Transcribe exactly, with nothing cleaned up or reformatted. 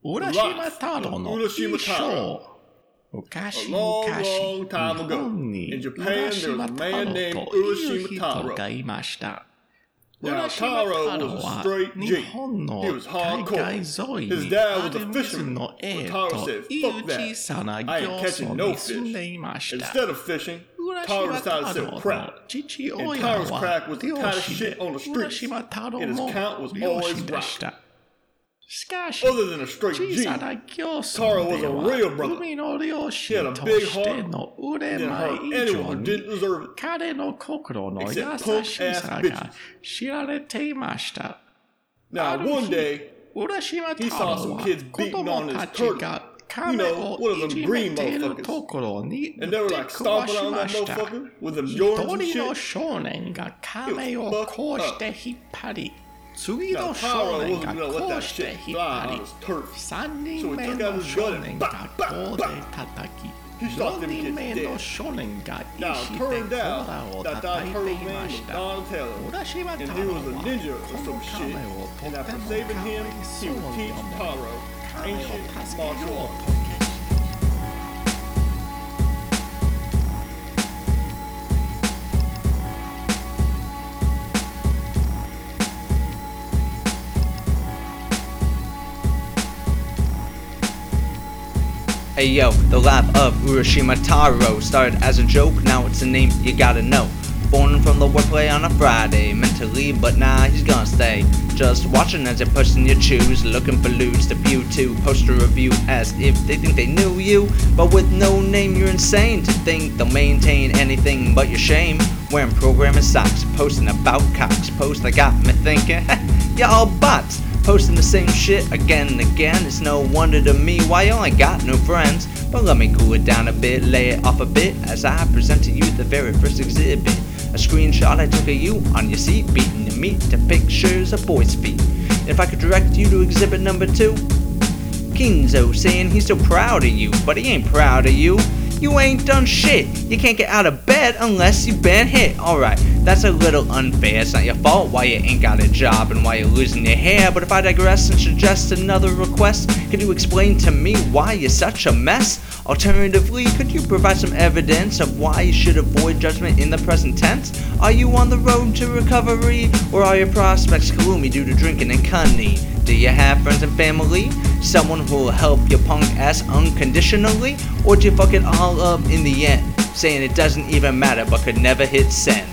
Urashima Taro no Urashima Taro. Mukashi A long, mukashi, long time ago, Nihon in ni Japan, there was a man named to Urashima iru Taro. hito ga imashita. Now, Urashima Taro was a wa straight G. Nihon no He was hardcore. kaigai zoi His ni dad was a aru fisherman, mizu no but e Taro to said, iru "Fuck that. chisana I ain't gyoso catching no ni fish." sunde imashita. Instead of fishing, Taro Urashima decided to sell Taro crack. no chichi And oya Taro's wa crack was the kind of ryoshi shit de on the streets, Urashima Taro and his mo count was ryoshi always right. deshita. Shikashi, Other than a straight G, 小さな行村 Taro was で a は real brother. 海の漁 He 師 had a と big し heart ての and 腕 didn't 前 hurt 以 anyone 上 who に didn't deserve it. 彼の心の優 Except し punk-ass さ bitches. が知られていました。 Now, ある one 日、 day, 浦島 he 太 saw 郎 some は kids 子 beating 供 on た his ち turtle. が You 亀 know, を one of い them じ green めている motherfuckers. ところに And 出 they were く like わ stomping し on ま that した。 motherfucker with them 一 Jordans and 人の shit. 少年が亀をこうして引っ張り、次 Now, の Taro 少年 wasn't が gonna let こ that うして shit 引っ fly 張 on り、 his turf. 三人 So he 目 took の out his 少 gun 年 and が bop, 棒 bop, で bop. 叩き、 He shot 四 them 人 kids 目 dead. の少年が Now, 石 it で turned 甲 out 羅を that 叩 that い turtle てい man ま was した。 Donatello, 浦島 and 太 he 郎 was a は ninja こ or の some 亀 shit, をと and て after も saving かわ him, い he そう would に teach 思い、 Taro 亀を ancient 助けよう martial と arts. 決心。 Hey yo, the life of Urashima Taro started as a joke, now it's a name you gotta know. Born from the wordplay on a Friday, meant to leave but nah, he's gonna stay. Just watching as you're pushing your shoes, looking for loot to view to post a review as if they think they knew you. But with no name you're insane to think they'll maintain anything but your shame. Wearing programming socks, posting about cocks, post that got me thinking, you're all bots. Posting the same shit again and again. It's no wonder to me why you only got no friends. But let me cool it down a bit, lay it off a bit as I present to you the very first exhibit. A screenshot I took of you on your seat, beating your meat to pictures of boys' feet. If I could direct you to exhibit number two, Kinzo saying he's so proud of you, but he ain't proud of you. You ain't done shit. You can't get out of bed unless you've been hit. Alright, that's a little unfair. It's not your fault why you ain't got a job and why you're losing your hair. But if I digress and suggest another request, could you explain to me why you're such a mess? Alternatively, could you provide some evidence of why you should avoid judgment in the present tense? Are you on the road to recovery? Or are your prospects gloomy due to drinking and cunning? Do you have friends and family? Someone who will help your punk ass unconditionally? Or do you fuck it all up in the end, saying it doesn't even matter but could never hit send?